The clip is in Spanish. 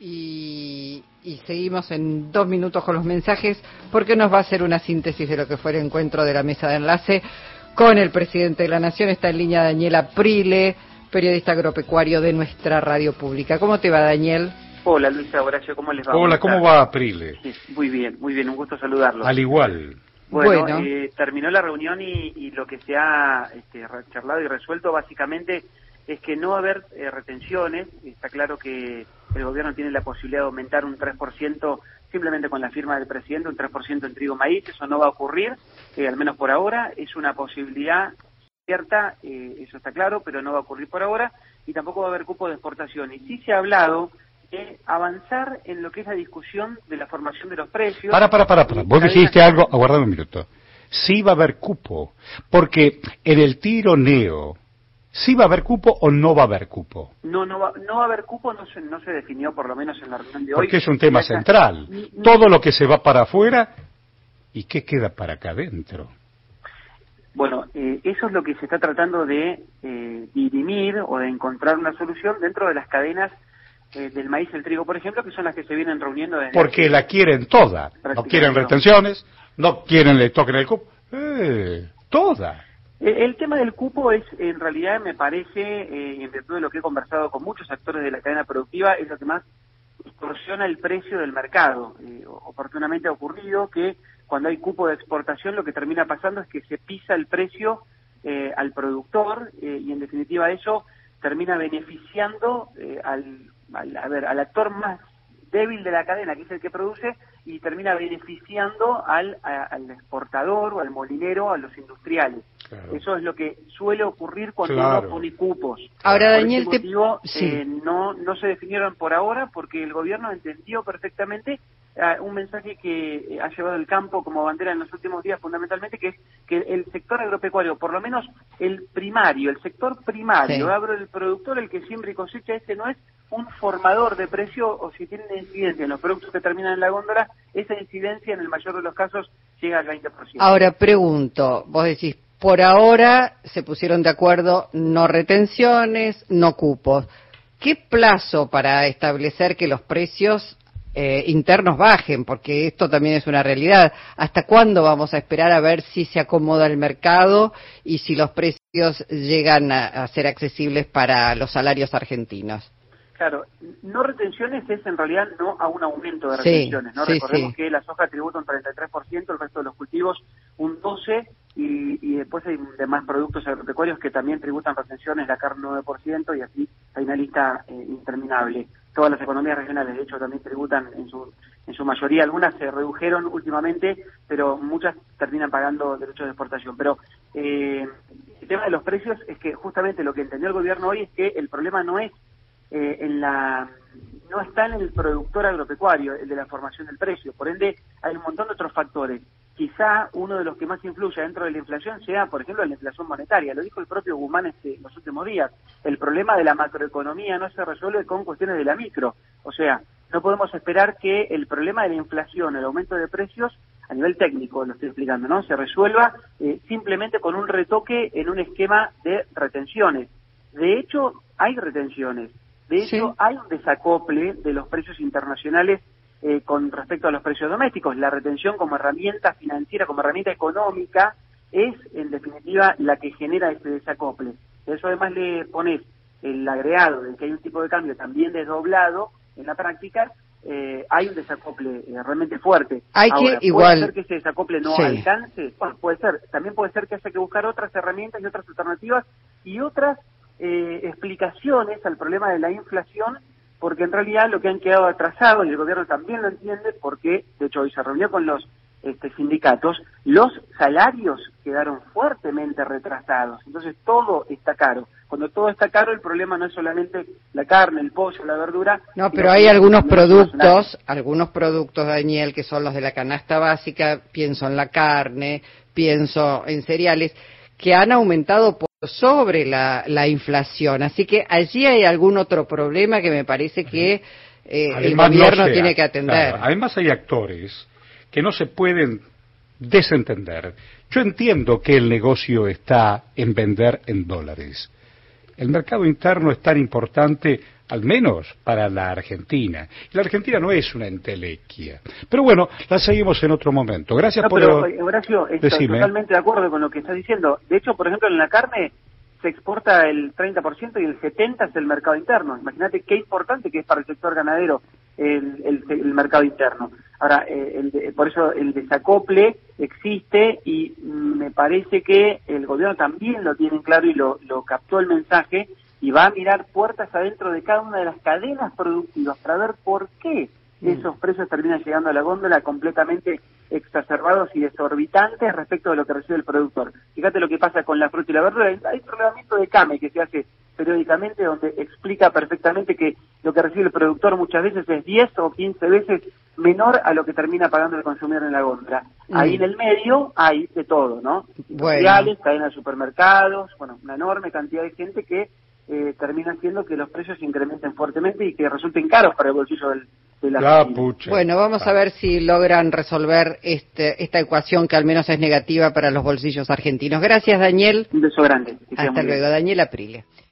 Y seguimos en 2 minutos con los mensajes, porque nos va a hacer una síntesis de lo que fue el encuentro de la mesa de enlace con el presidente de la Nación. Está en línea Daniel Aprile, periodista agropecuario de nuestra radio pública. ¿Cómo te va, Daniel? Hola, Luisa, Horacio, ¿cómo les va? Hola, ¿cómo va, Aprile? Sí, muy bien, un gusto saludarlos. Al igual. Bueno. Terminó la reunión y lo que se ha charlado y resuelto básicamente es que no va a haber retenciones. Está claro que el gobierno tiene la posibilidad de aumentar un 3% simplemente con la firma del presidente, un 3% en trigo maíz. Eso no va a ocurrir, al menos por ahora. Es una posibilidad cierta, eso está claro, pero no va a ocurrir por ahora. Y tampoco va a haber cupo de exportación. Y sí se ha hablado de avanzar en lo que es la discusión de la formación de los precios. Para. Vos dijiste algo, aguardame un minuto. Sí va a haber cupo, porque en el tironeo, ¿sí va a haber cupo o no va a haber cupo? No va a haber cupo, no se definió, por lo menos en la reunión de hoy. Porque es un tema central. Todo lo que se va para afuera, ¿y qué queda para acá adentro? Bueno, eso es lo que se está tratando de dirimir o de encontrar una solución dentro de las cadenas del maíz y el trigo, por ejemplo, que son las que se vienen reuniendo desde... Porque la quieren toda. No quieren retenciones, no quieren le toquen el cupo. Toda. El tema del cupo es, en realidad, me parece, en virtud de lo que he conversado con muchos actores de la cadena productiva, es lo que más distorsiona el precio del mercado. Oportunamente ha ocurrido que cuando hay cupo de exportación lo que termina pasando es que se pisa el precio al productor y en definitiva eso termina beneficiando al actor más débil de la cadena, que es el que produce, y termina beneficiando al exportador o al molinero, a los industriales. Claro. Eso es lo que suele ocurrir cuando uno pone cupos. Ahora, Daniel, por ese motivo, no se definieron por ahora porque el gobierno entendió perfectamente un mensaje que ha llevado el campo como bandera en los últimos días fundamentalmente, que es que el sector agropecuario, por lo menos el sector primario, el productor, el que siembra y cosecha, no es un formador de precio, o si tiene una incidencia en los productos que terminan en la góndola, esa incidencia en el mayor de los casos llega al 20%. Ahora pregunto, vos decís, por ahora se pusieron de acuerdo, no retenciones, no cupos. ¿Qué plazo para establecer que los precios internos bajen? Porque esto también es una realidad. ¿Hasta cuándo vamos a esperar a ver si se acomoda el mercado y si los precios llegan a ser accesibles para los salarios argentinos? Claro, no retenciones es en realidad no a un aumento de retenciones, ¿no? Recordemos que la soja tributa un 33%, el resto de los cultivos un 12%, y después hay demás productos agropecuarios que también tributan retenciones, la carne 9%, y así hay una lista interminable. Todas las economías regionales, de hecho, también tributan en su mayoría. Algunas se redujeron últimamente, pero muchas terminan pagando derechos de exportación. Pero el tema de los precios es que justamente lo que entendió el gobierno hoy es que el problema no es no está en el productor agropecuario, el de la formación del precio. Por ende, hay un montón de otros factores. Quizá uno de los que más influye dentro de la inflación sea, por ejemplo, la inflación monetaria. Lo dijo el propio Guzmán en los últimos días. El problema de la macroeconomía no se resuelve con cuestiones de la micro. O sea, no podemos esperar que el problema de la inflación, el aumento de precios, a nivel técnico, lo estoy explicando, ¿no?, se resuelva simplemente con un retoque en un esquema de retenciones. De hecho, hay retenciones. De hecho, hay un desacople de los precios internacionales con respecto a los precios domésticos. La retención como herramienta financiera, como herramienta económica, es en definitiva la que genera ese desacople. Eso además le pones el agregado de que hay un tipo de cambio también desdoblado en la práctica, hay un desacople realmente fuerte. Ahora, ¿puede ser que ese desacople no alcance? Bueno, puede ser. También puede ser que haya que buscar otras herramientas y otras alternativas y otras explicaciones al problema de la inflación, porque en realidad lo que han quedado atrasados, y el gobierno también lo entiende, porque de hecho hoy se reunió con los sindicatos, los salarios quedaron fuertemente retrasados, entonces todo está caro. Cuando todo está caro, el problema no es solamente la carne, el pollo, la verdura. No, pero hay algunos productos, Daniel, que son los de la canasta básica, pienso en la carne, pienso en cereales, que han aumentado por sobre la inflación. Así que allí hay algún otro problema que me parece que el gobierno tiene que atender. Claro, además hay actores que no se pueden desentender. Yo entiendo que el negocio está en vender en dólares. El mercado interno es tan importante al menos para la Argentina. Y la Argentina no es una entelequia. Pero bueno, la seguimos en otro momento. Gracias por... Pero, Horacio, estoy totalmente de acuerdo con lo que estás diciendo. De hecho, por ejemplo, en la carne se exporta el 30% y el 70% es el mercado interno. Imagínate qué importante que es para el sector ganadero el mercado interno. Ahora, por eso el desacople existe y me parece que el gobierno también lo tiene claro y lo captó el mensaje y va a mirar puertas adentro de cada una de las cadenas productivas para ver por qué esos precios terminan llegando a la góndola completamente exacerbados y desorbitantes respecto de lo que recibe el productor. Fíjate lo que pasa con la fruta y la verdura. Hay un relevamiento de CAME que se hace periódicamente donde explica perfectamente que lo que recibe el productor muchas veces es 10 o 15 veces menor a lo que termina pagando el consumidor en la góndola. Ahí en el medio hay de todo, ¿no? Industriales, cadenas de supermercados, bueno, una enorme cantidad de gente que termina haciendo que los precios se incrementen fuertemente y que resulten caros para el bolsillo de la Bueno, vamos a ver si logran resolver esta ecuación que al menos es negativa para los bolsillos argentinos. Gracias, Daniel. Un beso grande. Hasta luego, Daniel Aprilia.